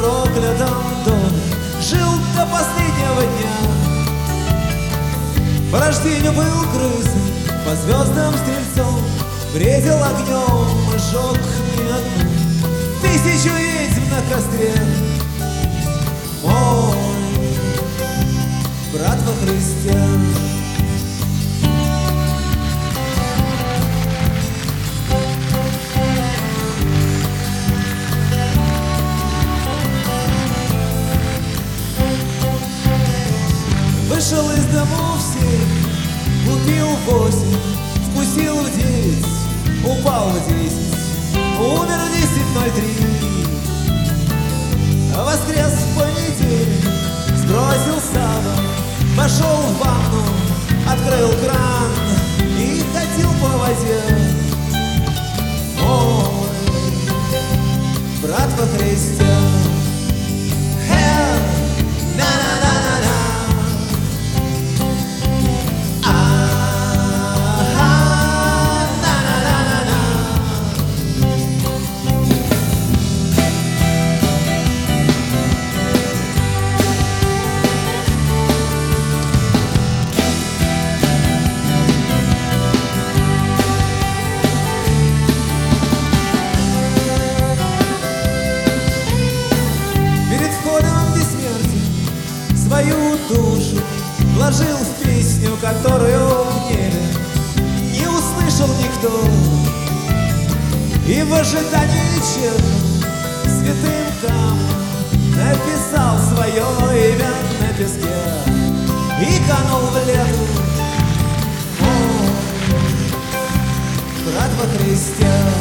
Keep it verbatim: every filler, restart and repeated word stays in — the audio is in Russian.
проклятом доме жил до последнего дня. По рождению был крысой, по звездам стрельцом, бредил огнем, жег не одну тысячу ведьм на костре. Мой брат во Христе. Вышел из дому в семь, купил восемь, вкусил в девять, упал в десять, умер в десять ноль три. Воскрес в понедельник, сбросил саван, пошел в ванну, открыл кран и катил по воде. Мой брат во Христе. Свою душу вложил в песню, которую в небе не услышал никто. И в ожидании черным святым камнем написал свое имя на песке и канул в лету. Мой брат во Христе.